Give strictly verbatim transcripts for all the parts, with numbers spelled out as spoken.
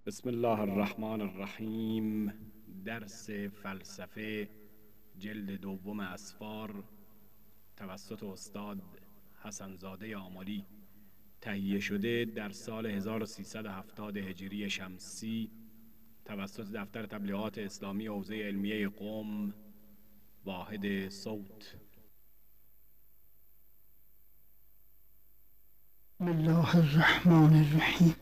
بسم الله الرحمن الرحیم. درس فلسفه جلد دوم اسفار توسط استاد حسن زاده آملی تهیه شده در سال هزار و سیصد و هفتاد هجری شمسی توسط دفتر تبلیغات اسلامی حوزه علمیه قم واحد صوت. بسم الله الرحمن الرحیم.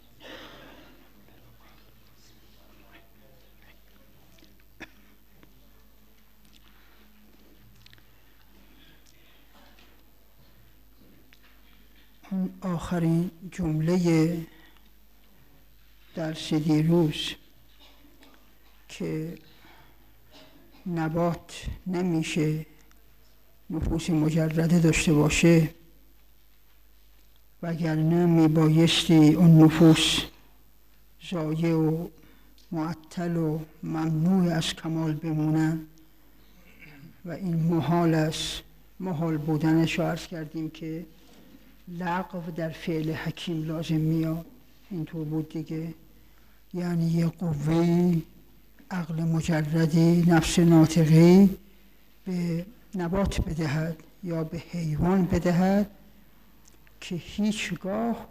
اون آخرین جمله درس دیروز که نبات نمیشه نفوس مجرده داشته باشه وگرنه میبایستی اون نفوس ضایع و معطل و ممنوع از کمال بمونن و این محال است. محال بودنش رو عرض کردیم که لغو در فعل حکیم لازم میاد. اینطور بود دیگه، یعنی یه قوهی عقل مجردی نفس ناطقی به نبات بدهد یا به حیوان بدهد که هیچگاه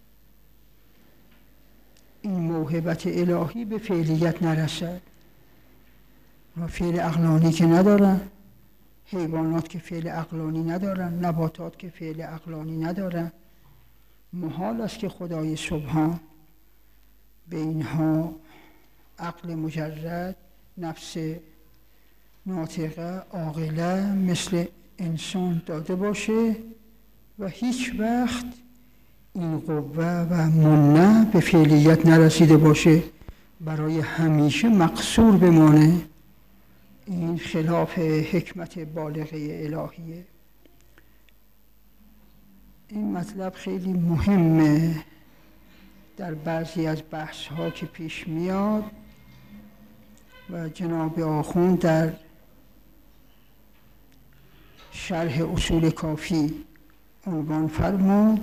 این موهبت الهی به فعلیت نرسد. و فعل عقلانی که ندارن، حیوانات که فعل عقلانی ندارن، نباتات که فعل عقلانی ندارن، محال است که خدای سبحان به اینها عقل مجرد، نفس ناطقه، عاقله مثل انسان داده باشه و هیچ وقت این قوه و منه به فعلیت نرسیده باشه، برای همیشه مقصور بمانه. این خلاف حکمت بالغه الهیه. این مطلب خیلی مهمه در بعضی از بحث ها که پیش میاد و جناب آخوند در شرح اصول کافی عنوان فرمود.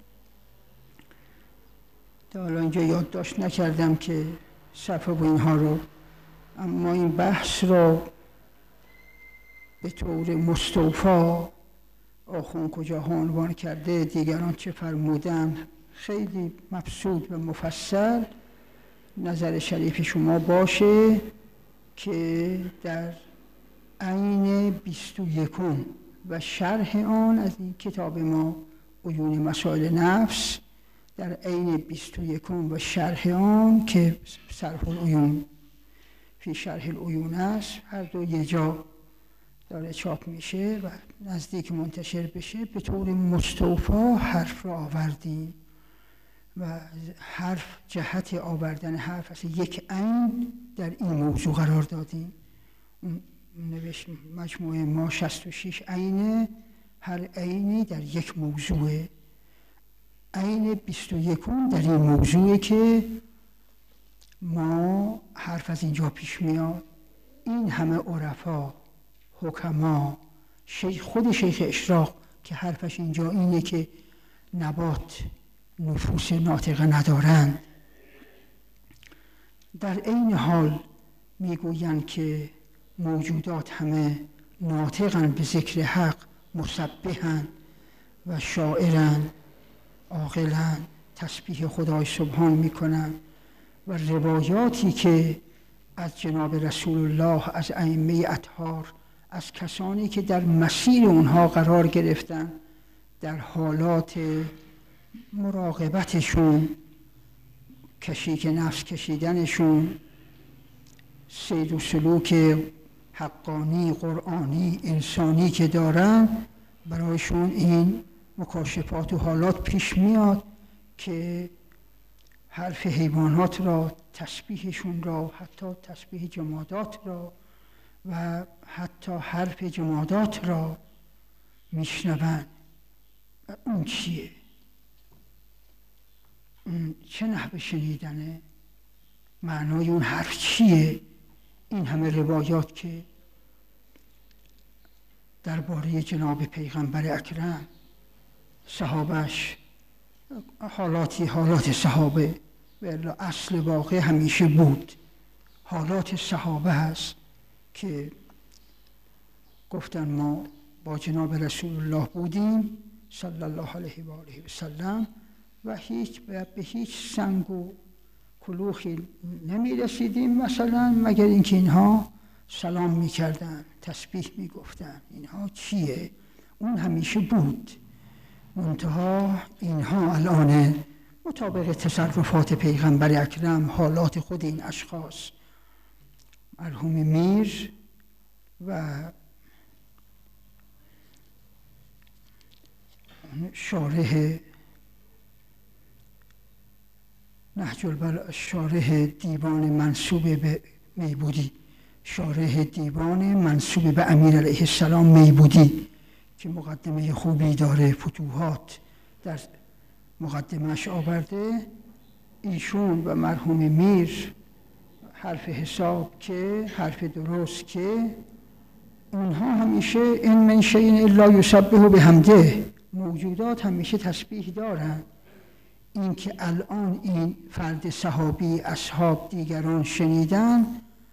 حالا اینجا یادداشت نکردم که صفحه و اینها رو، اما این بحث رو به طور مستوفا آخوند کجاها عنوان کرده، دیگران چه فرمودن، خیلی مبسوط و مفصل نظر شریف شما باشه که در عین بیست و یکم و شرح آن از این کتاب ما عیون مسائل نفس، در عین بیست و یکم و شرح آن که صرف العیون فی شرح العیون است، هر دو یه جا داره چاپ میشه و نزدیک منتشر بشه، به طور مستوفا حرف را آوردیم و حرف جهت آوردن حرف از یک عین در این موضوع قرار دادیم. نوشت مجموعه ما شصت و شش عینه، هر عینی در یک موضوعه. عین بیست و یکم در این موضوعه که ما حرف از اینجا پیش میاد. این همه عرفا، حکما، شیخ خود شیخ اشراق که حرفش اینجا اینه که نبات نفوس ناطقه ندارند، در عین حال میگویند که موجودات همه ناطقن به ذکر حق، مسبحن و شاعرن، عاقلن، تسبیح خدای سبحان میکنن و روایاتی که از جناب رسول الله، از ائمه اطهار، از کسانی که در مسیر اونها قرار گرفتن، در حالات مراقبتشون، کشیک نفس کشیدنشون، سیر و سلوک حقانی، قرآنی، انسانی که دارن، برایشون این مکاشفات و حالات پیش میاد که حرف حیوانات را، تسبیحشون را، حتی تسبیح جمادات را و حتی حرف جمادات را میشنون. اون چیه؟ اون چه نحوه شنیدنه؟ معنای اون حرف چیه؟ این همه روایات که درباره جناب پیغمبر اکرم، صحابش، حالاتی حالات صحابه و الا اصل واقع همیشه بود. حالات صحابه هست که گفتن ما با جناب رسول الله بودیم صلی الله علیه و آله و سلم و هیچ به هیچ سنگ و کلوخی نمی رسیدیم مثلا، مگر اینکه اینها سلام می کردن، تسبیح می گفتن. اینها چیه؟ اون همیشه بود. منتها اینها الان مطابق تصرفات پیغمبر اکرم، حالات خود این اشخاص، مرحوم میر و شارح نهج البلاغه، شارح دیوان منسوب به میبودی، شارح دیوان منسوب به امیر علیه السلام میبودی که مقدمه خوبی داره، فتوحات در مقدمهش آورده. ایشون و مرحوم میر حرف حساب که حرف درست که اونها همیشه این من شیء الا یسبح بحمده، موجودات همیشه تسبیح دارن. این که الان این فرد صحابی، اصحاب، دیگران شنیدن،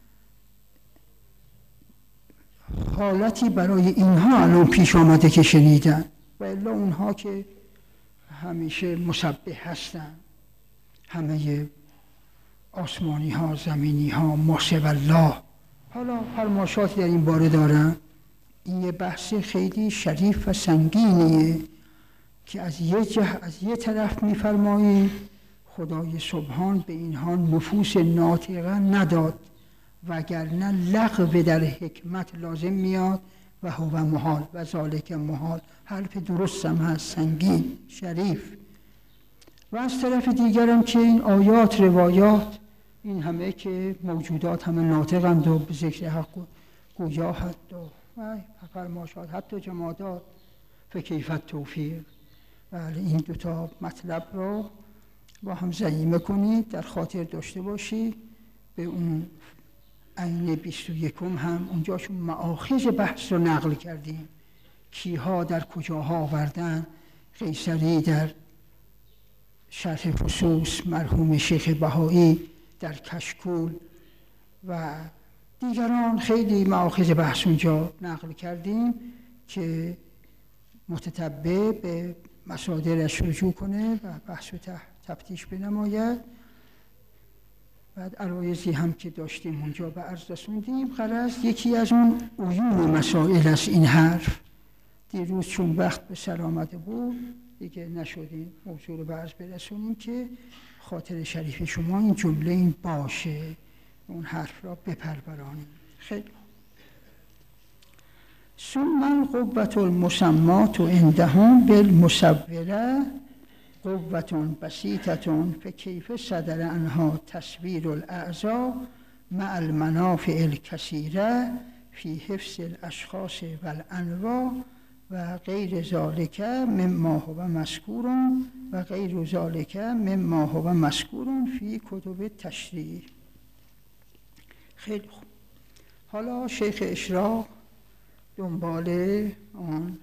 حالتی برای اینها الان پیش آمده که شنیدن، و الا اونها که همیشه مسبح هستن. همه آسمانی ها، زمینی ها، ما سوی الله. حالا فرماشاتی در این باره دارن. این یه بحث خیلی شریف و سنگینیه که از یه جه از یه طرف می‌فرمایید خدای سبحان به اینها نفوس ناطقه نداد، وگرنه لغو در حکمت لازم میاد و هو محال و ذالک محال. حرف درست هم هست، سنگین، شریف. و از طرف دیگرم که این آیات، روایات، این همه که موجودات همه ناطقند و به ذکر حق گویا هست و فرماشات، حتی جمادات، فکیف التوفیق. بله، این دوتا مطلب رو با هم ضمیمه کنید، در خاطر داشته باشید. به اون عین بیست و یکم هم اونجاشون مآخذ بحث رو نقل کردیم، کیها در کجاها آوردن. قیصری در شرح فصوص، مرحوم شیخ بهایی در کشکول و دیگران خیلی مآخذ بحث اونجا نقل کردیم که متتبع به مصادرش رجوع کنه و بحث و تفتیش بنماید. بعد عرایضی هم که داشتیم اونجا به عرض رسوندیم. غرض یکی از اون عیون مسائل است این حرف. دیروز چون وقت به سر آمده بود دیگه نشدیم موضوع رو به عرض برسونیم که خاطر شریف شما این جمله این باشه، اون حرف را بپرورانیم. خیلی ثم القوة المسمات عندهم بالمصوره قوة بسيطة فكيف صدر عنها تصوير الأعضاء مع المنافع الكثيرة في حفظ الأشخاص والأنواع و غیر ذالک مما هو مذکور و غیر ذالک مما هو مذکور فی کتب تشریع. خیلی خوب. حالا شیخ اشراق دنبال آن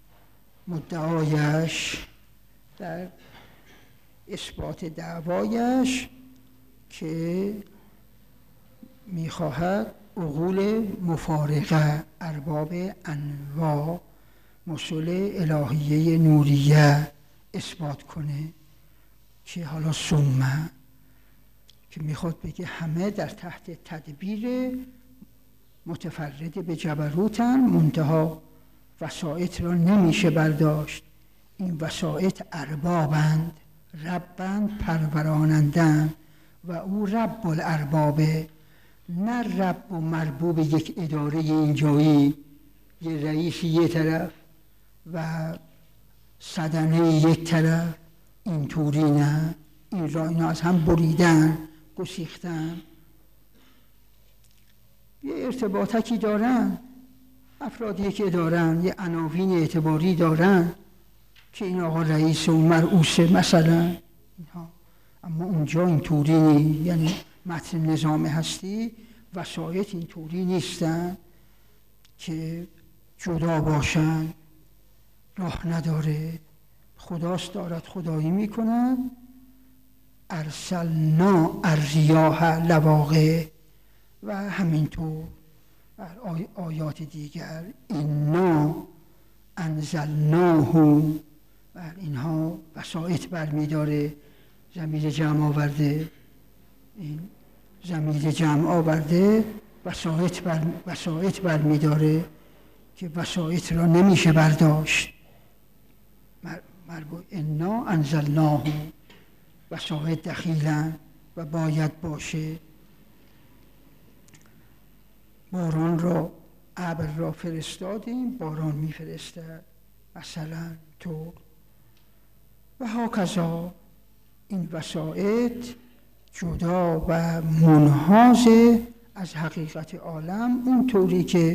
مدعایش در اثبات دعوایش که میخواهد عقول مفارقه، ارباب انواع، مصول الهیه نوریه اثبات کنه که حالا سمه، که میخواد بگه همه در تحت تدبیر متفرد به جبروتن، منتها وسائط را نمیشه برداشت. این وسائط اربابند، ربند، پرورانندند و او رب الاربابه، نه رب و مربوب یک اداره اینجایی، یه رئیس یه طرف و صدنه یک طرف. اینطوری نه، این را اینا از هم بریدن، گسیختن، یه ارتباطکی دارن، افرادی که دارن یه عناوین اعتباری دارن که این آقا رئیس و مرئوسه مثلا اینها. اما اونجا اینطوری نیست، یعنی متن نظام هستی وسایط اینطوری نیستن که جدا باشن، راه نداره. خداست دارد خدایی میکنن، ارسلنا الریاح لواقع و همینطور آی آیات دیگر اینا انزلناه و اینها وسایط برمیداره، ضمیر جمع آورده، این ضمیر جمع آورده وسایط بر وسایط برمیداره که وسایط را نمیشه برداشت. مربوط انا انزلناه وسایط دخیلن و باید باشه. باران را ابر را فرستادیم، باران میفرستد مثلا تو و هاکذا. این وسایط جدا و منحاز از حقیقت عالم، اونطوری که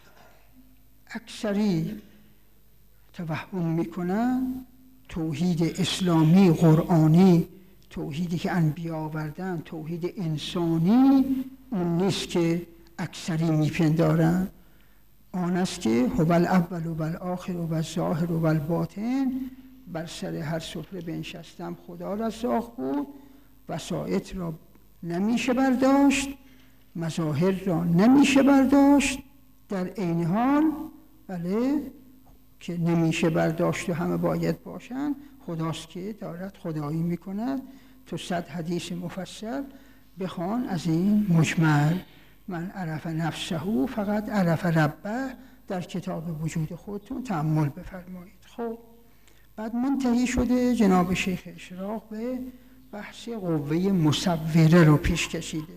اکثری توهم میکنن توحید اسلامی قرآنی، توحیدی که انبیا آوردن، توحید انسانی، اون نیست که اکثری میپندارن. آن است که هو الاول و الآخر و الظاهر و الباطن، بر سر هر سفره بنشستم خدا رزاق بود. وسایط را نمیشه برداشت، مظاهر را نمیشه برداشت، در عین حال بله که نمیشه برداشت و همه باید باشن، خداست که دارد خدایی میکند. تو صد حدیث مفصل بخوان از این مجمل. من عرف نفسه فقط عرف ربه، در کتاب وجود خودتون تأمل بفرمایید. خب بعد منتهی شده جناب شیخ اشراق به بحث قوه مصوره رو پیش کشیده.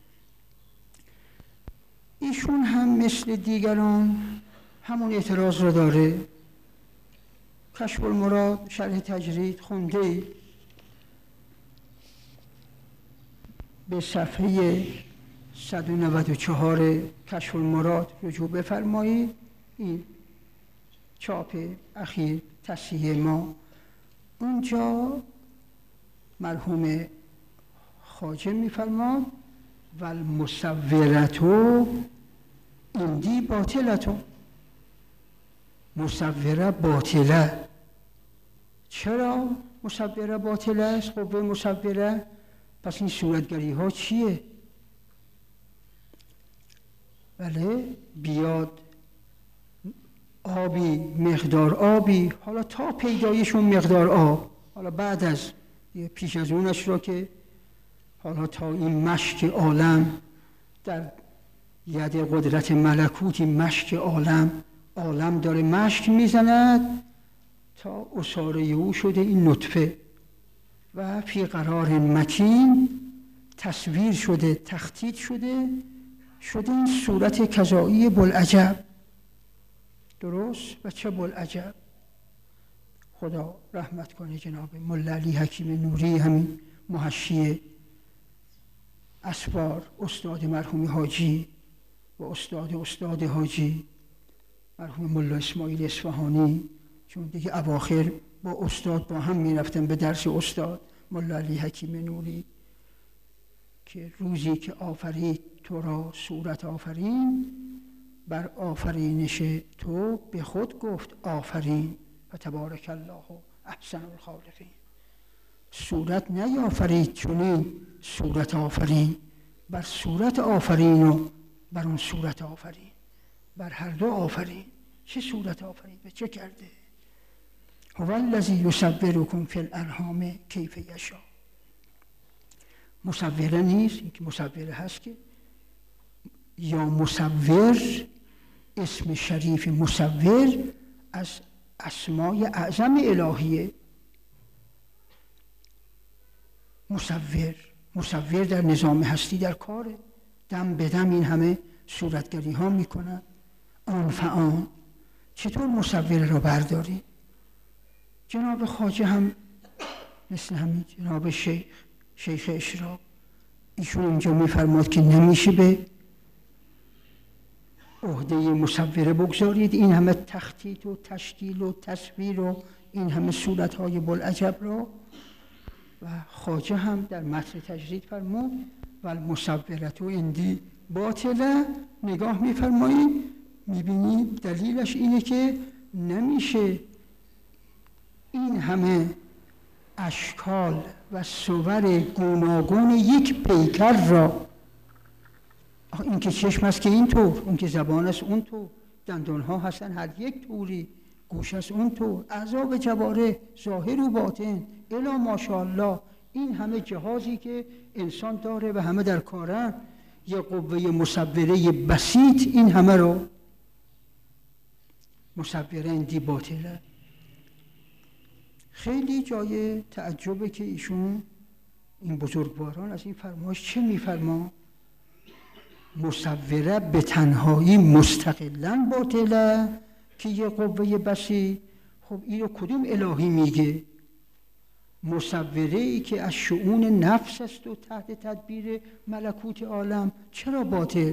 ایشون هم مثل دیگران همون اعتراض رو داره. کشف المراد شرح تجرید خونده، به صفحه صد و نود و چهار کشف المراد رجوع بفرمایید. این چاپ اخیر تصحیح ما، اونجا مرحوم خواجه میفرماد و المصورتو اندی باطلتو. مصوره باطله. چرا مصوره باطله است؟ قوه مصوره. پس این صورتگری ها چیه؟ بله بیاد آبی، مقدار آبی، حالا تا پیدایشون مقدار آب، حالا بعد از پیش از اونش را که حالا تا این مشک عالم در ید قدرت ملکوتی، مشک عالم عالم داره مشک میزند تا اصاره او شده این نطفه و فی قرار مکین تصویر شده، تخطیط شده، شده این صورت کذایی بلعجب. درست؟ و چه بلعجب. خدا رحمت کنه جناب ملا علی حکیم نوری، همین محشی اسفار، استاد مرحوم حاجی و استاد استاد حاجی مرحوم ملا اسماعیل اصفهانی، چون دیگه اواخر با استاد با هم می رفتن به درس استاد ملا علی حکیم نوری، که روزی که آفرید تو را صورت آفرین، بر آفرینش تو به خود گفت آفرین و تبارک الله احسن الخالقین. صورت نیافرید چونین صورت آفرین، بر صورت آفرین و بر اون صورت آفرین، بر هر دو آفرین. چه صورت آفرین و چه کرده؟ هو الذی یصورکم فی الارحام کیف یشاء. مصوره نیست، این که مصوره هست که یا مصور، اسم شریف مصور از اسمای اعظم الهیه. مصور مصور در نظام هستی در کاره، دم به دم این همه صورتگری ها میکنن. آن فآن چطور مصوره رو برداری؟ جناب خواجه هم مثل همین جناب شیخ شیخ اشراق، ایشون اینجا میفرماد که نمیشه به عهده مصوره بگذارید این همه تخطیط و تشکیل و تصویر و این همه صورتهای بلعجب را. و خواجه هم در متن تجرید فرمود و المصورت عندی باطله. نگاه میفرمایید میبینید دلیلش اینه که نمیشه این همه اشکال و صور گوناگون یک پیکر را، این که چشم است که این طور، اون که زبان است اون طور، دندان ها هستن هر یک طوری، گوش است اون طور، اعضا و جوارح ظاهر و باطن الا ماشاءالله، این همه جهازی که انسان داره و همه در کارن، یه قوه مصوره بسیط این همه رو مصوره اندی باطله. خیلی جای تعجبه که ایشون این بزرگواران از این فرمایش چه میفرما؟ مصوره به تنهایی مستقلاً باطله که یه قوه بسیط. خب اینو کدوم الهی میگه؟ مصوره ای که از شؤون نفس است و تحت تدبیر ملکوت عالم، چرا باطل؟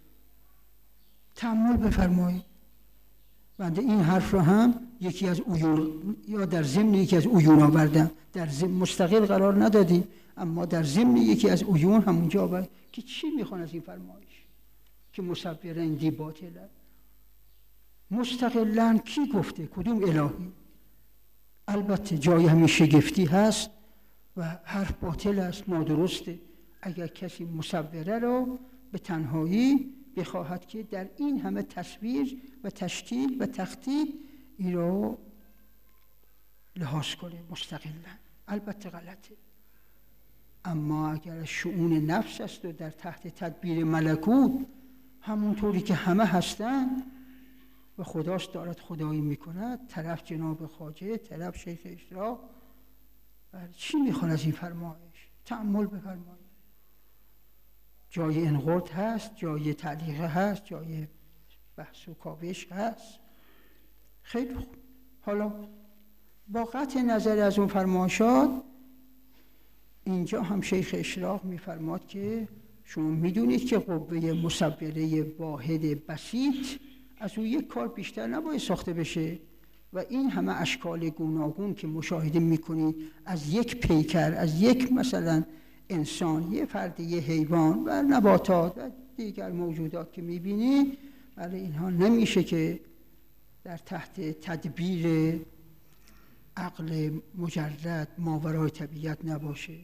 تأمل بفرمایید. بنده این حرف رو هم یکی از عیون یا در ضمن یکی از عیون آوردم، در ضمن مستقل قرار ندادیم، اما در ضمن یکی از عیون همونجا آورد که چی میخوان از این فرمایش که مصوره اندی باطله. مستقلاً کی گفته؟ کدوم الهی؟ البته جای همین شگفتی هست و حرف باطل است، نادرسته اگر کسی مصوره رو به تنهایی بخواهد که در این همه تصویر و تشکیل و تخطیط این رو لحاظ کنه مستقلاً، البته غلطه. اما اگر شؤون نفس است و در تحت تدبیر ملکوت، همونطوری که همه هستن و خداش دارد خدایی میکند، طرف جناب خواجه، طرف شیخ اشراق، چی میخوان از این فرمایش؟ تأمل بفرمایید. جای انقرض هست، جای تعلیقه هست، جای بحث و کاوش هست. خیلی خوب. حالا با قطع نظر از اون فرمایشات، اینجا هم شیخ اشراق میفرماد که شما میدونید که قوه مصوره واحد بسیط از اون یک کار بیشتر نباید ساخته بشه و این همه اشکال گوناگون که مشاهده میکنید از یک پیکر، از یک مثلا انسان، یه فرد، یه حیوان و نباتات و دیگر موجودات که میبینید، ولی اینها نمیشه که در تحت تدبیر عقل مجرد ماورای طبیعت نباشه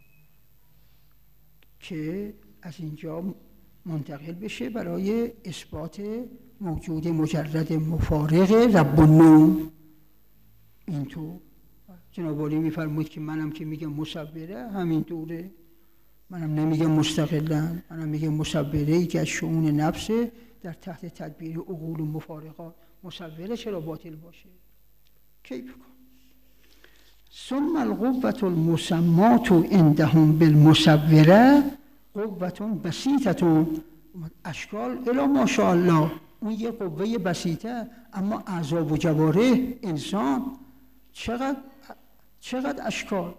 که از اینجا منتقل بشه برای اثبات موجود مجرد مفارق رب النوم. اینطور جناب عالی میفرمود که منم که میگم مصوره همین دوره، منم نمیگم مستقلا، منم میگم مصوره ای که از شؤون نفس در تحت تدبیر عقول و مفارقات. مصوره چرا باطل باشه؟ کی بکن؟ ثم القوة المسمات عندهم بالمصوره قوة بسیطة، اشکال الا ماشاءالله، اون یه قوه بسیطه، اما اعضا و جوارح انسان چقدر چقدر اشکال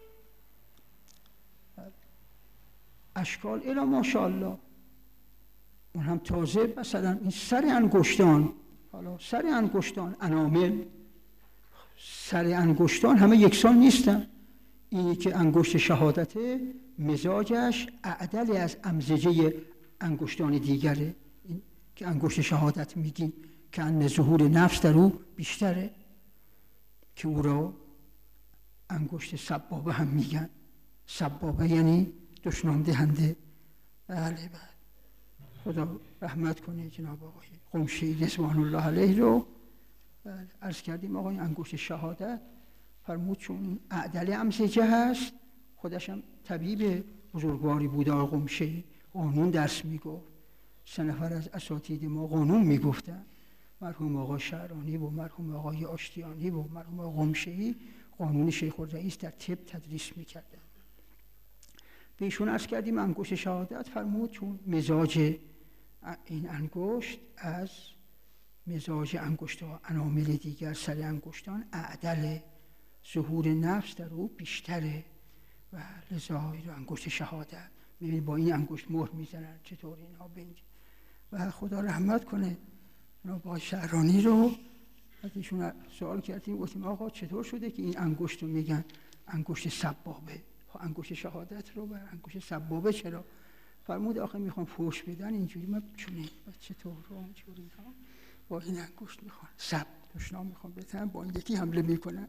اشکال الا ماشاءالله. اون هم تازه مثلا این سر انگشتان، حالا سر انگشتان انامل، سر انگشتان همه یکسان نیستن. اینی که انگشت شهادته مزاجش اعدل از امزجه انگشتان دیگره، این که انگشت شهادت میگیم که ان ظهور نفس در او بیشتره، که او را انگشت سبابه هم میگن. سبابه یعنی دشنام دهنده. بله بله، خدا رحمت کنه جناب آقای قمشی رضوان الله علیه رو. بله عرض کردیم آقای انگشت شهادت فرمود چون اعدل امزجه هست، خودش هم طبیب بزرگواری بود آقای قمشی، قانون درس میگفت، سه نفر از اساتید ما قانون میگفتن، مرحوم آقای شعرانی و مرحوم آقای آشتیانی و مرحوم آقای قمشی قانون شیخ الرئیس در طب تدریس میکردن. به ایشون عرض کردیم انگشت شهادت فرمود چون مزاج این انگشت از مزاج انگشت ها انامل دیگر سر انگشتان اعدل، ظهور نفس در او بیشتره و لذا انگشت شهادت میبینید با این انگشت مهر میزنن چطور اینها بینج. و خدا رحمت کنه با شعرانی رو از ایشون سوال کردیم، گفتیم آقا چطور شده که این انگشت رو میگن انگشت سبابه، انگشت شهادت رو و انگشت سبابه چرا؟ فرمود آخه میخوام فوش بدن اینجوری، من چونه چطور رو اونجوری ها با این انگشت میخوان سب دشنام میخوام بزنن، با این یکی حمله میکنن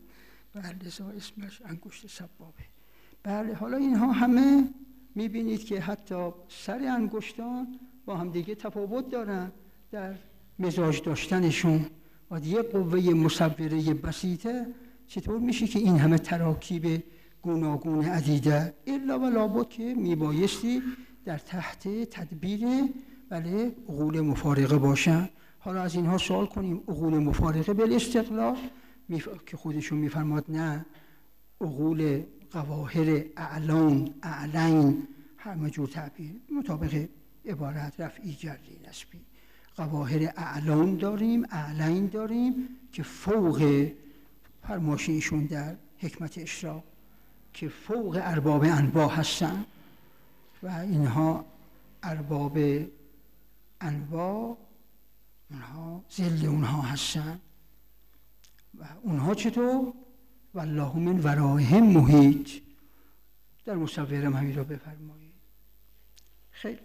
و لذا اسمش انگشت سبابه. بله، حالا اینها همه میبینید که حتی سر انگشتان با هم دیگه تفاوت دارن در مزاج داشتنشون و یه قوه مصوره بسیطه چطور میشه که این همه تراکیب گوناگون عدیده الا و لابد که میبایستی در تحت تدبیر بله عقول مفارقه باشن. حالا از اینها سوال کنیم عقول مفارقه بالاستقلال میف... که خودشون میفرماد نه، عقول قواهر اعلان اعلین همه جور تعبیر مطابق عبارت رفعی جری نسبی، قواهر اعلان داریم اعلین داریم که فوق فرماشیشون در حکمت اشراق که فوق ارباب انواع هستن و اینها ارباب انواع اونها ذل اونها هستن و اونها چطور؟ والله من ورائهم محیط. در مصورم همین را بفرمایید. خیلی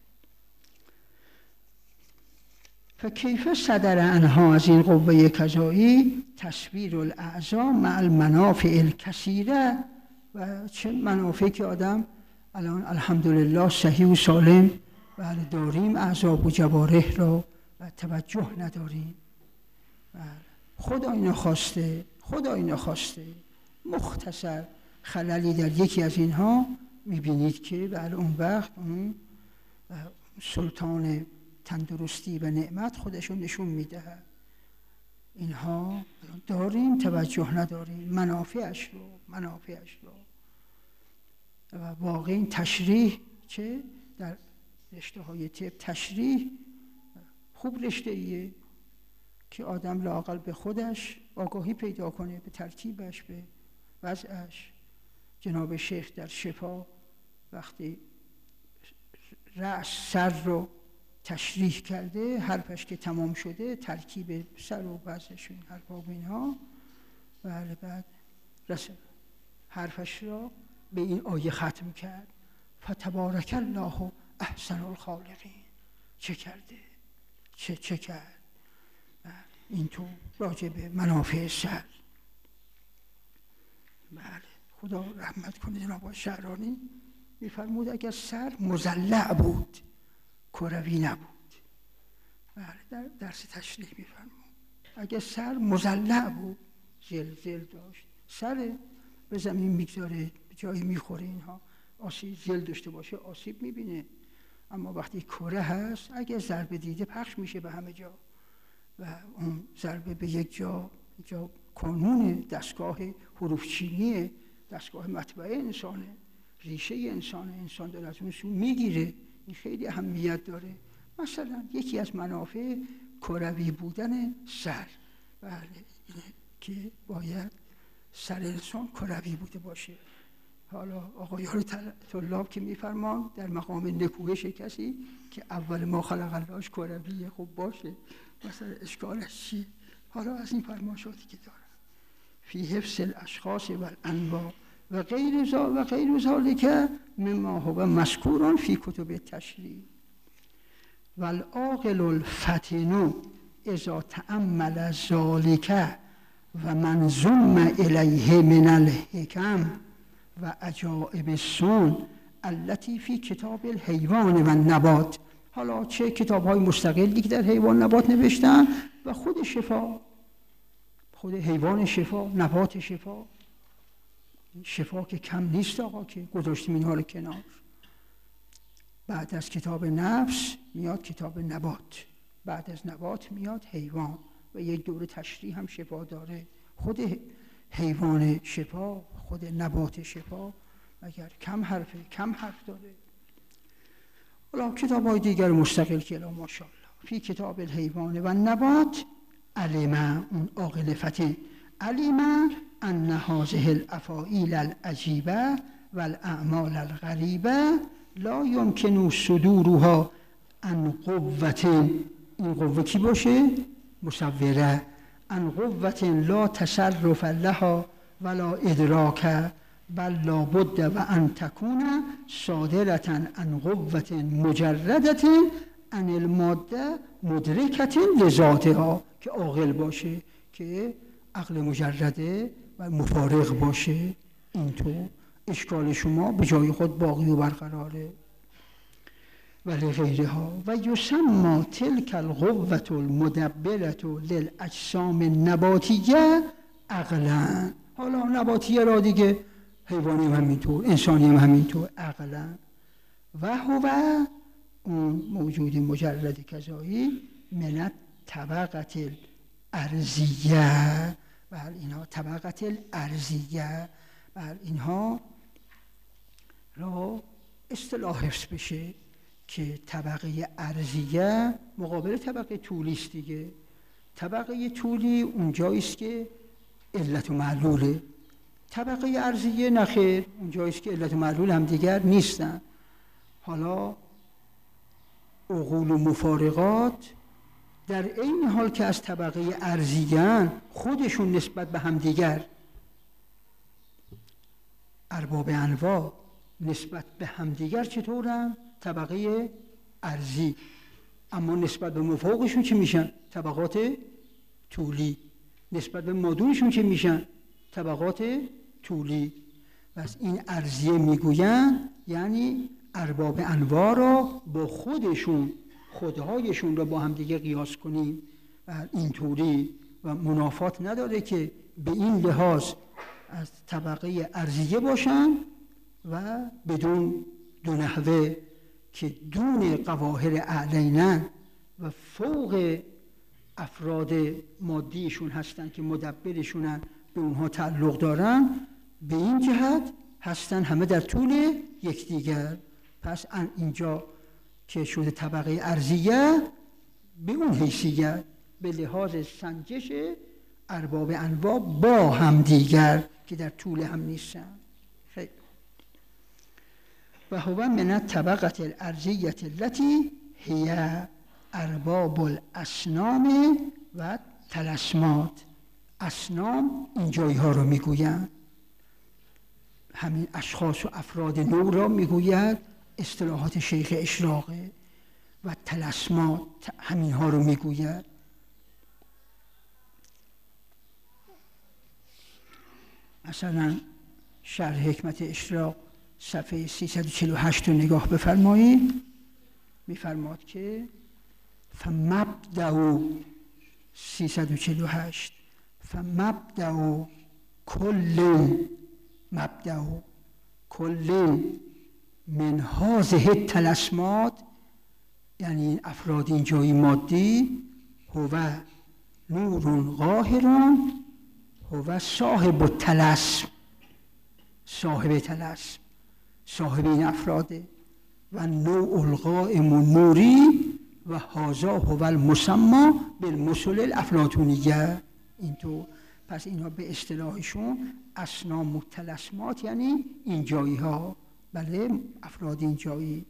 فکیف صدر عنها از این قوه کذایی تصویر الاعضا مع المنافع الکثیره و چه منافعی که آدم الان الحمدلله صحیح و سالم بله داریم، اعضا و جوارح را و توجه نداریم. بله خدا اینو خواسته، خدا اینو خواسته. مختصر خللی در یکی از اینها میبینید که بله اون وقت اون سلطان تندرستی و نعمت خودشون نشون میده. اینها داریم توجه نداریم منافعش رو منافعش رو و واقعا این تشریح چه در رشته های طب تشریح خوب رشته ایه که آدم لااقل به خودش آگاهی پیدا کنه، به ترکیبش، به وضعش. جناب شیخ در شفا وقتی رأس سر رو تشریح کرده، حرفش که تمام شده ترکیب سر و وضعشون حرف و اینها بله بعد رسل حرفش را به این آیه ختم کرد فتبارک الله احسن الخالقین. چه کرده؟ چه چه کرد؟ این تو راجع به منافع سر. بله خدا رحمت کنه جناب شعرانی میفرمود اگر سر مضلع بود کروی نبود. بله در درس تشریح میفرمود اگر سر مضلع بود زلزل داشت، سر به زمین میگذاره به جایی میخوره اینها آسیب زل داشته باشه آسیب میبینه، اما وقتی کره هست اگر ضربه دیده پخش میشه به همه جا و اون ضربه به یک جا جا کانون دستگاه حروف چینی دستگاه مطبع انسانه، ریشه انسانه، انسان داره از اون سو میگیره. این خیلی اهمیت داره. مثلا یکی از منافع کروی بودن سر بله اینه که باید سر انسان کروی بوده باشه. حالا آقایان طلاب که میفرمان در مقام نکوهش کسی که اول ما خلق اللهش کرویه خب باشه مثلا اشکالش چیه؟ حالا از این فرماشاتی که دارن فی حفظ الاشخاص و الانواع و غیر ذا و غیر ذالک مما هو مذکور فی کتب تشریع و العاقل الفطن اذا تأمل ذالک و من ضم الیه من الحکم و عجائب الصون التی فی کتاب الحیوان و النبات. حالا چه کتاب‌های مستقلی که در حیوان نبات نوشتن و خود شفا، خود حیوان شفا، نبات شفا، شفا که کم نیست آقا که گذاشتیم اینها رو کنار. بعد از کتاب نفس میاد کتاب نبات، بعد از نبات میاد حیوان و یک دور تشریح هم شفا داره. خود حیوان شفا، خود نبات شفا مگر کم حرفه، کم حرف داره. حالا کتاب های دیگر مستقل که الان ماشاءالله فی کتاب الحیوان و نبات علم اون عاقل فتن علم ان هذه الافاعیل العجیبه و الاعمال الغریبه لا یمکن صدورها عن قوة. این قوه کی باشه؟ مصوره. عن قوة لا تصرف لها ولا ادراک بل لا بد و ان تکون صادرة عن قوة مجردة عن الماده مدرکة لذاتها، که عاقل باشه، که عقل مجرده و مفارق باشه، اینطور اشکال شما به جای خود باقی و برقراره. ولی غیرها و یسمى تلک القوة المدبرة للاجسام نباتیه عقلا. حالا نباتیه را دیگه حیوانی هم همینطور، انسانی هم همینطور، عقلا. و هو اون موجود مجرد کذایی من طبقه الارضیه، بر اینها طبقه الارضیه، بر اینها را اصطلاح حفظ بشه که طبقه ارضیه مقابل طبقه طولی است دیگه. طبقه طولی اونجایی است که علت و معلوله، طبقه ارضیه نخیر، اونجایی است که علت و معلول هم دیگر نیستن. حالا عقول و مفارقات در این حال که از طبقه ارضیه خودشون نسبت به هم دیگر، ارباب انواع نسبت به هم دیگر چطورن؟ طبقه ارضی، اما نسبت به مفوقشون چه میشن؟ طبقات طولی. نسبت به مادونشون چه میشن؟ طبقات طولی. پس این ارضیه میگوین یعنی ارباب انواع را با خودشون، خودهایشون را با هم دیگه قیاس کنیم و اینطوری، و منافات نداره که به این لحاظ از طبقه ارضیه باشن و بدون دو نحوه که دون قواهر اعلینن و فوق افراد مادیشون هستن که مدبرشونن، به اونها تعلق دارن، به این جهت هستن همه در طول یکدیگر. پس اینجا که شده طبقه ارضیه به اون حیثیت، به لحاظ سنجش ارباب انواع با هم دیگر که در طول هم نیستن. خیلی. و هو من الطبقه الارضیه التي هی ارباب الاسنام و طلسمات. اسنام این جایها رو میگویند، همین اشخاص و افراد نو را میگوید، اصطلاحات شیخ اشراقه، و طلسمات همین ها رو میگوید. مثلا شرح حکمت اشراق صفحه سیصد و چهل و هشت رو نگاه بفرمایید، میفرماد که فمبدأ سیصد و چهل و هشت فمبدأ کل مبدأ کل من هذه الطلسمات، یعنی این افراد اینجایی مادی، هو نور قاهر، هو صاحب الطلسم، صاحب طلسم، صاحب این افراده، و نوع القائم نوری و هذا هو المسمى بالمثل الافلاطونیه. اینطور. پس اینا به اصطلاحشون اسنام و طلسمات یعنی اینجایی ها، بله، افراد اینجایی.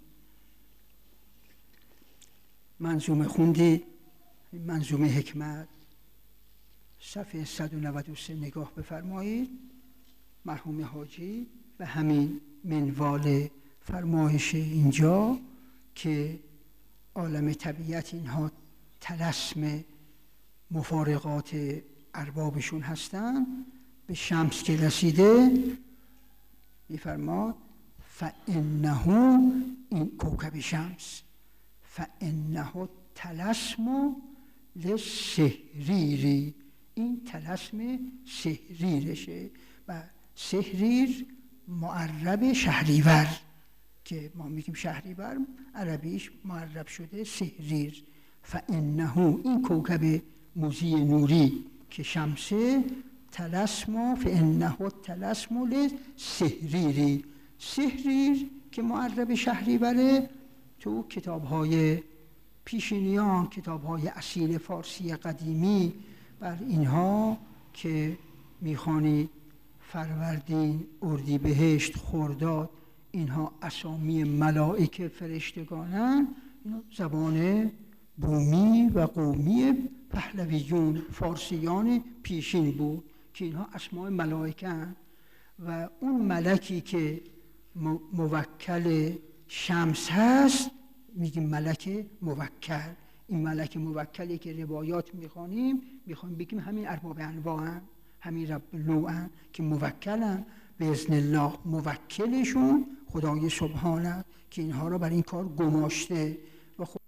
منظومه خوندی؟ منظومه حکمت صفحه صد و نود و سه نگاه بفرمایید. مرحوم حاجی به همین منوال فرمایش اینجا که عالم طبیعت اینها طلسم مفارقات اربابشون هستن، به شمس که رسیده میفرماد فانه، این کوکب شمس، فانه طلسم للسحریر، این طلسم سحریرشه. و سحریر معرب شهریور که ما میگیم شهریور، عربیش معرب شده سحریر. فانه، این کوکب موزی نوری که شمسه، طلسم، فانه طلسم للسحریر، سحریر که معرب شهریوره. تو کتاب‌های پیشینیان، کتاب‌های اصیل فارسی قدیمی، بر اینها که میخوانی فروردین، اردیبهشت، خرداد، اینها اسامی ملائکه فرشتگانن، اینا زبان بومی و قومی پهلویون، فارسیان پیشین بود که اینها اسماء ملائکه هن. و اون ملکی که موکل شمس هست میگیم ملک موکل. این ملک موکلی که روایات میخوانیم، میخوایم بگیم همین ارباب انواع هن. همین رب نوعن که موکلن به اذن الله، موکلشون خدای سبحانه که اینها را بر این کار گماشته و خب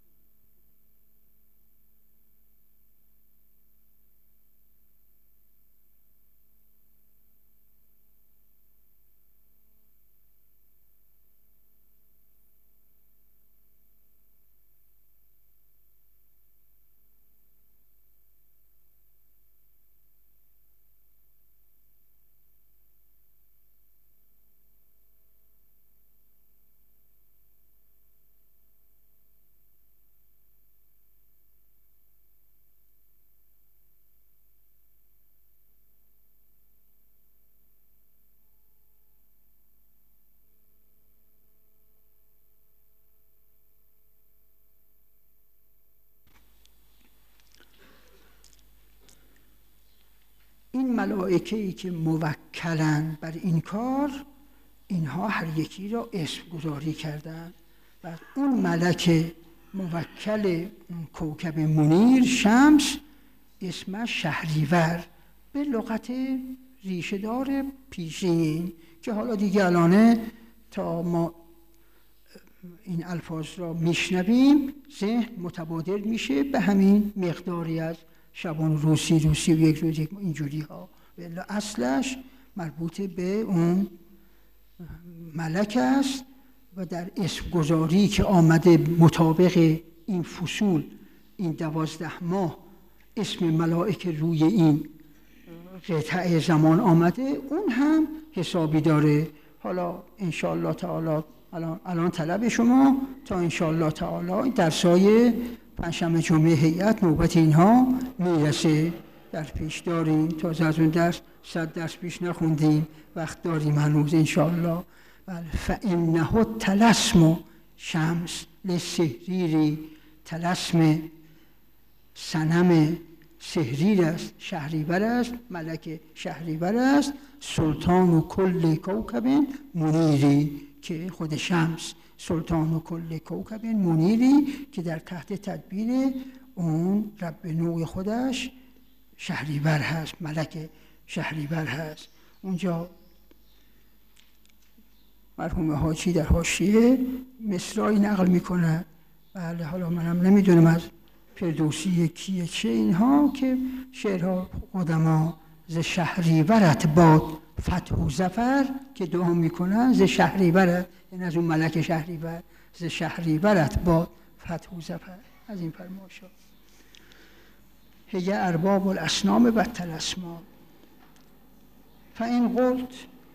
این ملائکه‌ای که موکلن بر این کار، اینها هر یکی را اسم گذاری کردن و اون ملک موکل اون کوکب منیر شمس اسمش شهریور به لغت ریشه‌دار پیشین که حالا دیگه الانه تا ما این الفاظ را میشنویم ذهن متبادر میشه به همین مقداری از شبان روسی روسی و یک روز یک اینجوری ها. ولی اصلش مربوط به اون ملک است و در اسم گذاری که آمده مطابق این فصول، این دوازده ماه اسم ملائکه روی این قطعه زمان آمده، اون هم حسابی داره. حالا انشاءالله تعالی الان, الان طلب شما تا انشاءالله تعالی درسای پنجشنبه جمعه هیئت نوبت اینها میرسه، در پیش داریم. تازه از اون درس صد درس پیش نخوندیم، وقت داریم هنوز انشاءالله. بله فانه طلسم شمس لسحریری، طلسم صنم سحریر است، شهریور است، ملک شهریور است، سلطان و کل کوکب منیری که خود شمس سلطان و کل کوکب منیری که در تحت تدبیر اون رب نوع خودش شهریور هست، ملک شهریور هست. اونجا مرحوم حاجی در حاشیه مصرعی نقل میکنه. بله حالا منم نمیدونم از فردوسی کیه چه اینها که شعرها قدما ز شهریورت باد فتح و ظفر که دعا میکنن، ز شهریورت یعنی از اون ملک شهریور، ز شهریورت باد فتح و ظفر، از این فرمایشا. هی ارباب الاسنام و الطلسما فان قلت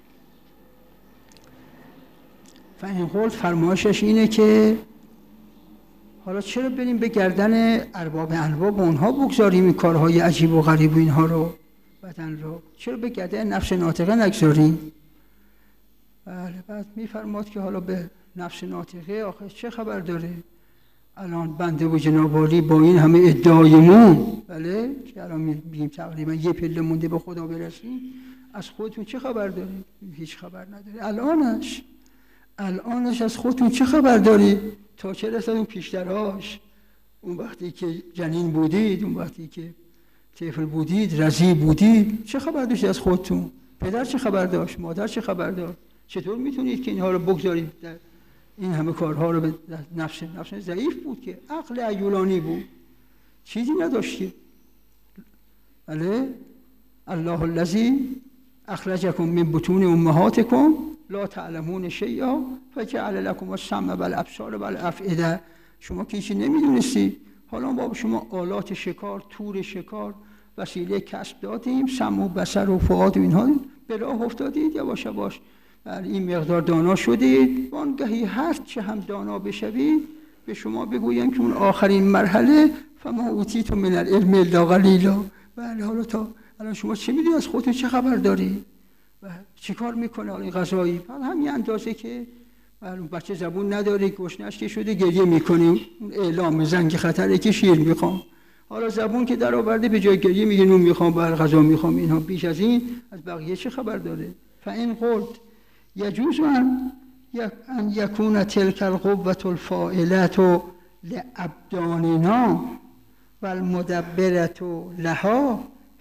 فان قلت فرمایشش اینه که حالا چرا بریم به گردن ارباب انباب اونها بگذاریم این کارهای عجیب و غریب و اینها رو، بدن رو چرا به گردن نفس ناطقه نگذاریم؟ بله بعد میفرماد که حالا به نفس ناطقه آخه چه خبر داره؟ الان بنده و جناب عالی با این همه ادعایمون، بله که الان میگیم تقریبا یه پله مونده به خدا برسیم، از خودتون چه خبر دارید؟ هیچ خبر نداری. الانش الانش از خودتون چه خبر دارید؟ تا چه رسد اون پیشتراش، اون وقتی که جنین بودید، اون وقتی که طفل بودید، رضیع بودید، چه خبر داشتید از خودتون؟ پدر چه خبر داشت؟ مادر چه خبر داشت؟ چطور میتونید که اینها رو بگذارید در این همه کارها رو به نفس نفس ضعیف بود که عقل عیولانی بود، چیزی نداشتی. بله الله الذی اخرجکم من بطون امهاتکم لا تعلمون شیئا فجعل لكم السمع والابصار والافئده. شما که هیچی نمیدونستی، حالا با شما آلات شکار، تور شکار، وسیله کسب دادیم، سمع و بصر و فؤاد و اینها، به راه افتادید، یواش یواش این مقدار دانا شدید. وانگهی هر چه هم دانا بشوید به شما بگویم که اون آخرین مرحله فما اوتیتم من العلم الا قلیلا. بله حالا تا الان شما چه میدونید از خودتون، چه خبر دارید و چه کار میکنه این غذایی؟ همین اندازه که اون بچه زبون نداره، گشنش که شده گریه میکنیم، اون اعلام زنگ خطره که شیر میخوام. حالا زبون که در آورده به جای گریه میگه نون میخوام، بر غذا میخوام. اینها بیش از این از بقیه چه خبر داره؟ فاین قلت یجوز ان یکون تلک القوة الفاعلة لابداننا والمدبرة لها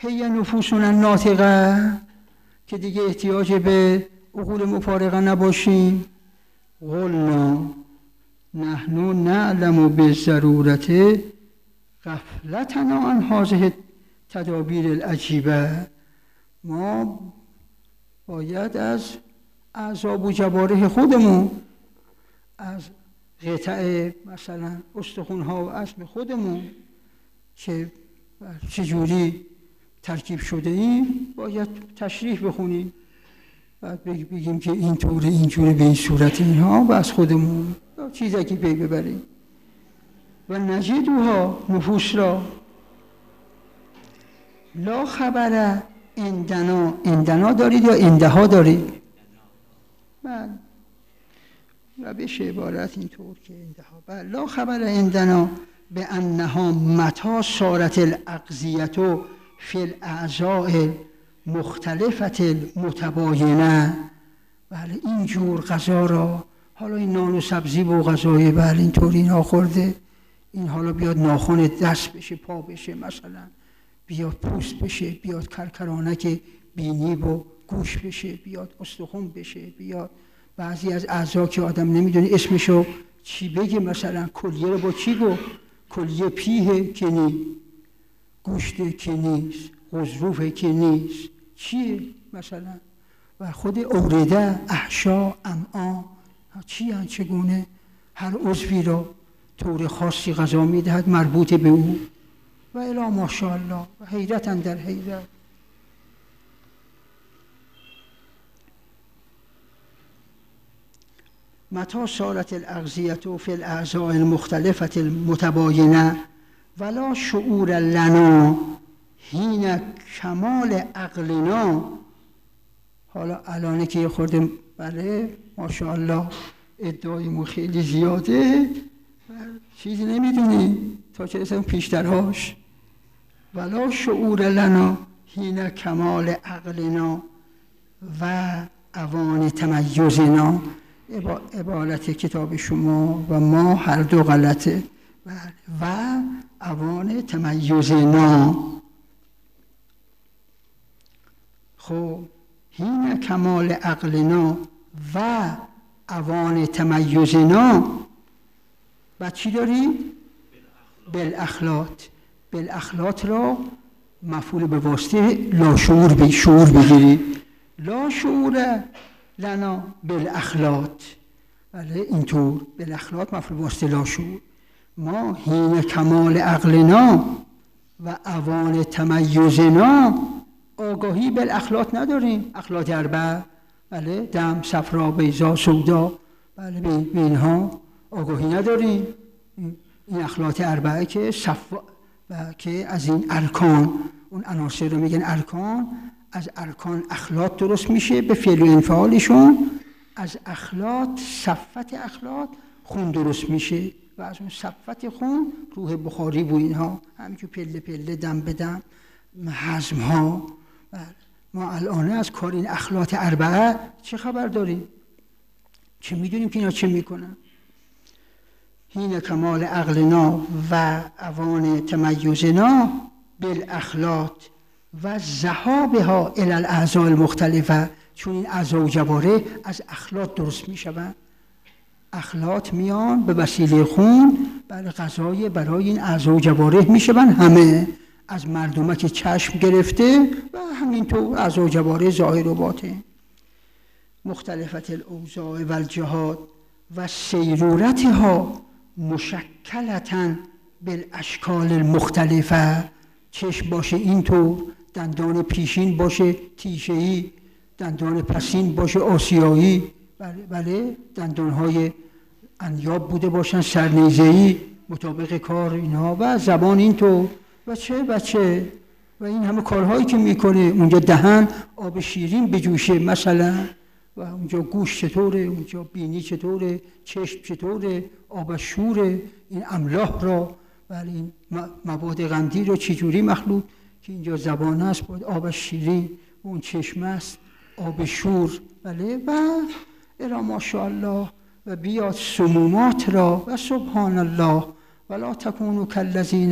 هی نفوسنا ناطقه که دیگه احتیاج به عقول مفارقه نباشیم. قلنا نحن نعلم بالضرورت غفلتنا عن هذه تدابیر العجیبه. ما باید از اعصاب و جوارح خودمون، از قطع مثلا استخوان‌ها و عظم خودمون که چجوری ترکیب شده ایم باید تشریح بخونیم، بعد بگیم که اینطوره اینجوره به این صورت اینها و از خودمون چیزی که پی ببریم. و نجدوها نفوس را لا خبر اندنا، اندنا دارید یا اندها دارید؟ من روش عبارت اینطور که اندها بله لا خبر اندنا به انها متى صارت الاغذیة فی الاعضاء مختلفت متباینه. بله اینجور غذا را، حالا این نان و سبزی و غذای بله اینطور اینا خورده، این حالا بیاد ناخن دست بشه، پا بشه، مثلا بیاد پوست بشه، بیاد کرکرانک بینی و گوش بشه، بیاد استخوان بشه، بیاد بعضی از اعضا که آدم نمیدونه اسمشو چی بگه، مثلا کلیه رو با چی گفت؟ کلیه پیه که نیست، گوشت که نیست، غضروف که نیست، چیه مثلا؟ و خود اورده، احشا، امعا چی هن؟ چگونه هر عضوی را طور خاصی غذا میدهد مربوط به او و الی ماشاءالله و حیرت اندر حیرت. متى صارت الاغذیة فی الاعضاء المختلفة المتباینه ولا شعور لنا حین کمال عقلنا. حالا الان که یه خورده بله ماشاءالله ادعایمون خیلی زیاده، چیزی نمیدونی تا چه رسیم پیشترهاش. ولا شعور لنا حین کمال عقلنا و اوان تمیزنا. عبارت کتاب شما و ما هر دو غلطه. و اوان تمیزنا. خب حین کمال عقلنا و اوان تمیزنا بعد چی داری؟ بالاخلاط. بالاخلاط را مفعول به واسطه لاشعور به شعور بگیری. لا شعور لنا بالاخلاط. بله اینطور بالاخلاط مفعول به واسطه لاشعور. ما حین کمال عقلنا و اوان تمیزنا آگاهی بالاخلاط نداریم. اخلاط اربعه بله دم، صفرا، بیضا، سودا، بله به اینها آگاهی نداریم. این اخلاط اربعه که صف و که از این ارکان، اون عناصر رو میگن ارکان، از ارکان اخلاط درست میشه به فعل و انفعالشون، از اخلاط صفت اخلاط خون درست میشه و از اون صفت خون روح بخاری و اینها همینجور پله پله دم به دم هضم ها. ما الان از کار این اخلاط اربعه چه خبر داریم؟ چه میدونیم که اینا چه میکنن؟ حین کمال عقلنا و اوان تمیزنا بالاخلاط و ذهابها الی الاعضاء المختلفه. چون این اعضا و جوارح از اخلاط درست میشوند. اخلاط میان به وسیله خون برای غذای برای این اعضا و جوارح میشوند، همه از مردمک چشم گرفته و همینطور اعضا و جوارح ظاهر و باطن. مختلفت الاوضاع و الجهات و سیرورتها مشکلتاً بالاشکال المختلفه. چشم باشه اینطور، دندان پیشین باشه تیشه‌ای، دندان پسین باشه آسیایی، بله بله دندانهای انیاب بوده باشن سرنیزه‌ای مطابق کار اینها، و زبان اینطور و چه بچه و این همه کارهایی که میکنه. اونجا دهن آب شیرین بجوشه مثلا، و اونجا گوش چطوره، اونجا بینی چطوره، چشم چطوره، آب شوره، این املاح را ولی این مواد غندی رو چجوری مخلوط که اینجا زبان است باید آب شیرین، اون چشم است آب شور، بله و الی ماشاءالله. و بیاد سمومات را و سبحان الله ولا تکونوا کالذین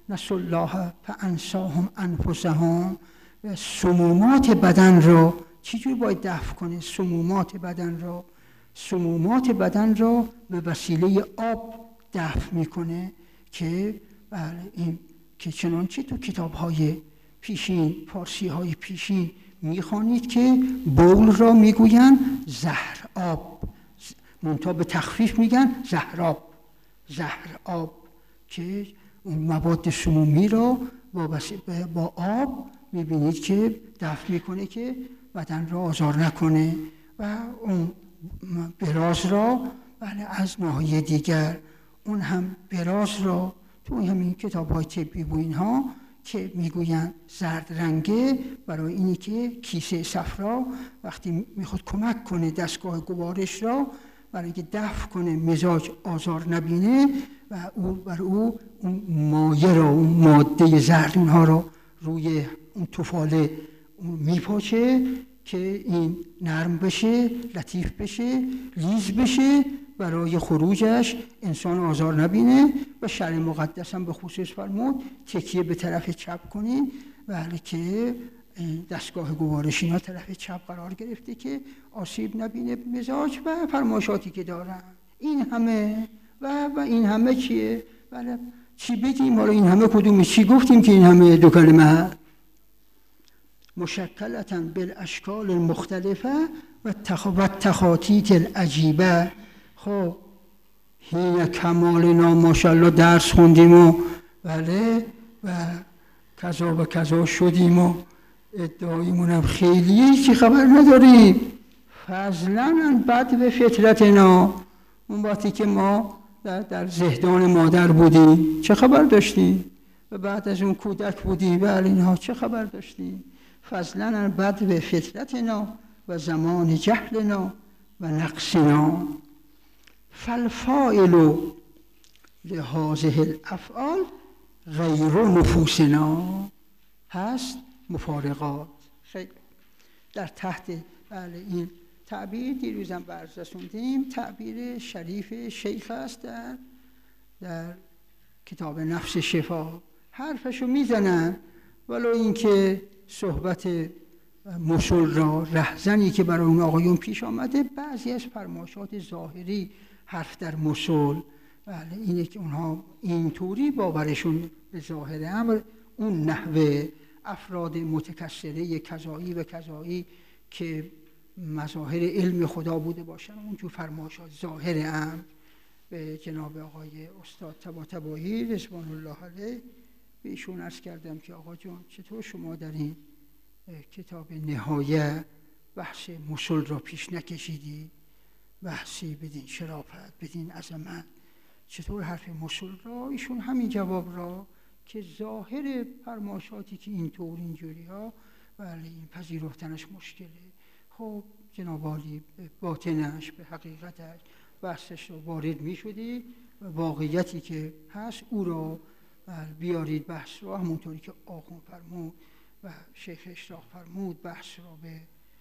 نسوا الله فانساهم انفسهم. و سمومات بدن رو چجور باید دفع کنه؟ سمومات بدن رو سمومات بدن رو به وسیله آب دفع میکنه که بله این که چنانچه تو کتاب‌های پیشین، فارسی‌های پیشین میخوانید که بول را میگوین زهر آب، منتها به تخفیف میگن زهرآب، زهر آب، که اون مواد سمومی را با, با آب میبینید که دفع میکنه که بدن را آزار نکنه. و اون براز را بله از ناحیه دیگر اون هم براز را تو همین کتاب‌های طبی و اینها که میگوین زرد رنگه برای اینی که کیسه صفرا وقتی میخواد کمک کنه دستگاه گوارش را برای اینکه دفع کنه مزاج آزار نبینه و او بر او اون مایه را، اون ماده زرد اونها را روی اون تفاله میپاچه که این نرم بشه، لطیف بشه، لیز بشه، برای خروجش انسان آزار نبینه. و شرع مقدس هم به خصوص فرمود تکیه به طرف چپ کنین، ولی که دستگاه گوارش اینا طرف چپ قرار گرفته که آسیب نبینه مزاج و فرمایشاتی که دارن. این همه و و این همه چیه؟ بله چی بگیم؟ حالا این همه کدومی؟ چی گفتیم که این همه دو کلمه؟ مشکلتاً بالاشکال المختلفه و التخاطیط العجیبه. خب حین کمالنا ماشاءالله درس خوندیم و بله و کذا و کذا شدیم و ادعایمون هم خیلیه چی خبر نداریم. فضلاً بعد به فطرتنا، اون وقتی که ما در, در زهدان مادر بودیم چه خبر داشتیم؟ و بعد از اون کودک بودیم و اینها چه خبر داشتیم؟ فضلاً بعد به فطرتنا و زمان جهلنا و نقصنا. فالفاعل لهذه الافعال غیر نفوسنا هست مفارقات. خیلی در تحت بله این تعبیر دیروزم برز رسوندیم، تعبیر شریف شیخ است در در کتاب نفس شفا. حرفشو میزنن ولو اینکه صحبت مصول را رهزنی که برای اون آقایون پیش آمده، بعضی از فرمایشات ظاهری حرف در مصول بله اینه که اونها اینطوری باورشون به ظاهر امر اون نحوه افراد متکثره کذایی و کذایی که مظاهر علم خدا بوده باشن اونجور فرمایشات ظاهر امر به جناب آقای استاد طباطبایی رضوان الله علیه به ایشون عرض کردم که آقا جان چطور شما در این کتاب نهایه بحث مصول را پیش نکشیدی؟ بحثی بدین شرافت، بدین عظمت، چطور حرف مصول را؟ ایشون همین جواب را که ظاهر فرمایشاتی که اینطور اینجوری ها ولی این پذیرفتنش مشکله. خب جناب عالی به باطنش به حقیقتش بحثش رو وارد می شدی و واقعیتی که هست او را بیارید بحث رو همونطوری که آخوند فرمود و شیخ اشراق فرمود بحث را به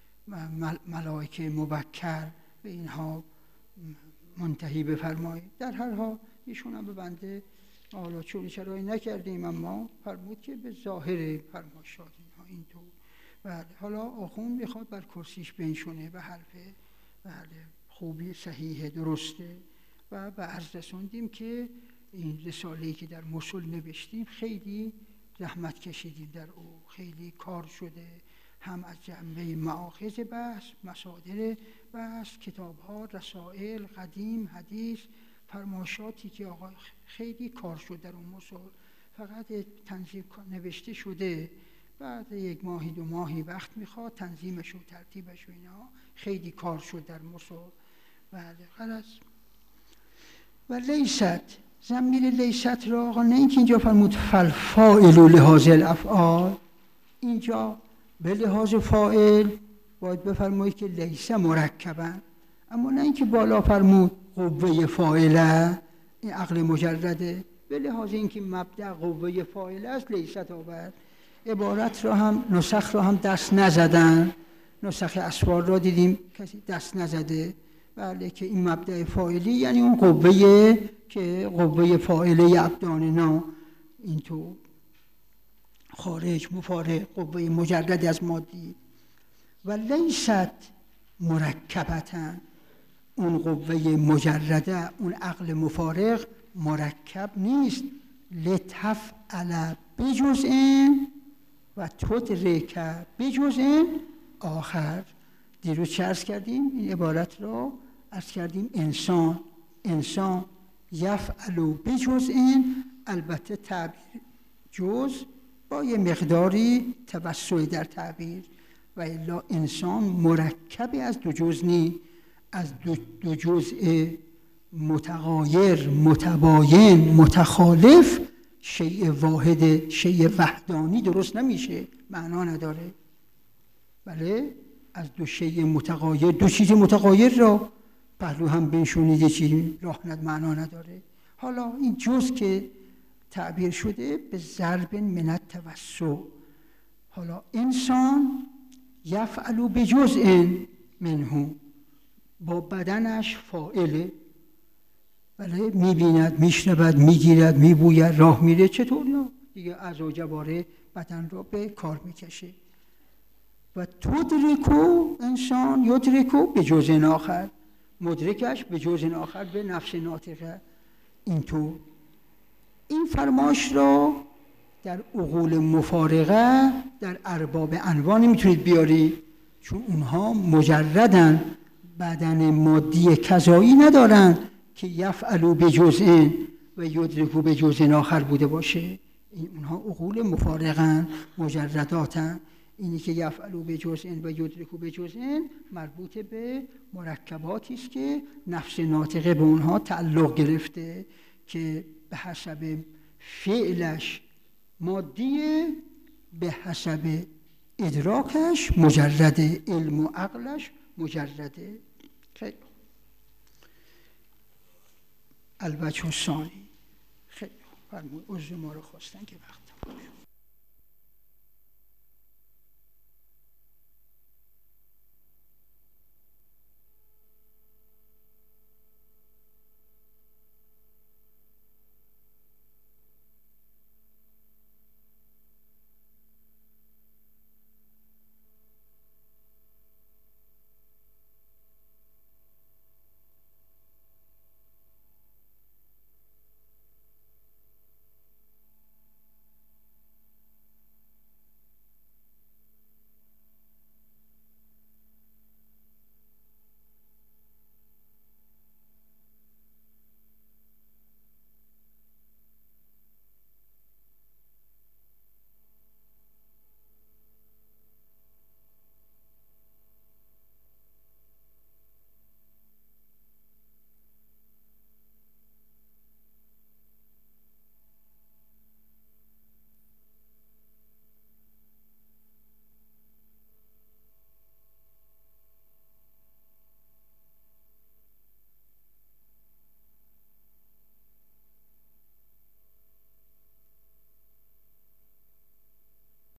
ملائکه مبکر به اینها منتهی بفرمایید. در هر حال ایشون هم به بنده حالا چون چرایی نکردیم اما فرمود که به ظاهر فرمایشات اینها اینطور. بله حالا آخوند میخواد بر کرسیش بنشونه به حرف بله خوبی صحیح درسته و به عرض رسوندیم که این رساله‌ای که در مصول نوشتیم خیلی زحمت کشیدیم در او، خیلی کار شده، هم از جنبه مآخذ بحث، مصادر بحث، کتاب‌ها، رسائل، قدیم، حدیث، فرمایشاتی که آقا خیلی کار شد در اون مصول. فقط تنظیم نوشته شده، بعد یک ماهی دو ماهی وقت میخواد تنظیمش و ترتیبش و اینا، خیلی کار شد در مصول. بله خلاص. و لیست، ضمیر لیست را آقا نه اینکه اینجا فرمود فالفاعل لهذه الافعال، اینجا به لحاظ فاعل باید بفرمایید که لیس مرکبا، اما نه اینکه بالا فرمود قوه فاعله، این عقل مجرده. به لحاظ اینکه مبدأ قوه فاعله است لیست آورد. عبارت را هم نسخ را هم دست نزدن، نسخ اسوار را دیدیم کسی دست نزده. بله که این مبدأ فاعلی یعنی اون قوه که قوه فاعله ابداننا اینطور خارج مفارق قوه مجرد از مادی و لیست مرکبتا، اون قوه مجرده، اون عقل مفارق مرکب نیست. لتفعل بجزء و تدرک بجزء آخر. دیروز چه عرض کردیم؟ این عبارت رو عرض کردیم انسان انسان یفعل بجزء، البته تعبیر جز با یه مقداری توسعی در تعبیر، و الا انسان مرکبی از دو جزء نی، از دو, دو جزء متغایر متباین متخالف شیء واحد شیء وحدانی درست نمیشه، معنا نداره. بله از دو شیء متغایر، دو چیز متغایر را پهلو هم بنشونید یه چیزی راه ند، معنا نداره. حالا این جز که تعبیر شده به ضرب من التوسع. حالا انسان یفعل بجزء منه، با بدنش فاعله، بله میبیند میشنود میگیرد میبوید راه میره، چطور نه دیگه اعضا و جواره بدن را به کار میکشه. و تدرکو انسان یدرکو به جزء آخر، مدرکش به جزء آخر به نفس ناطقه. اینطور این فرماش را در عقول مفارقه در ارباب انواع نمیتونید بیاری، چون اونها مجردن، بدن مادی کذایی ندارن که یفعلوا بجزء و یدرکوا بجزء آخر بوده باشه. این اونها عقول مفارقن، مجرداتن. اینی که یفعلوا بجزء و یدرکوا بجزء مربوط به مرکباتی است که نفس ناطقه به اونها تعلق گرفته که به حسب فعلش مادیه، به حسب ادراکش مجرده، علم و عقلش مجرده. خیلی البته ثانی خیلی فرمود عضو ما رو خواستن که وقت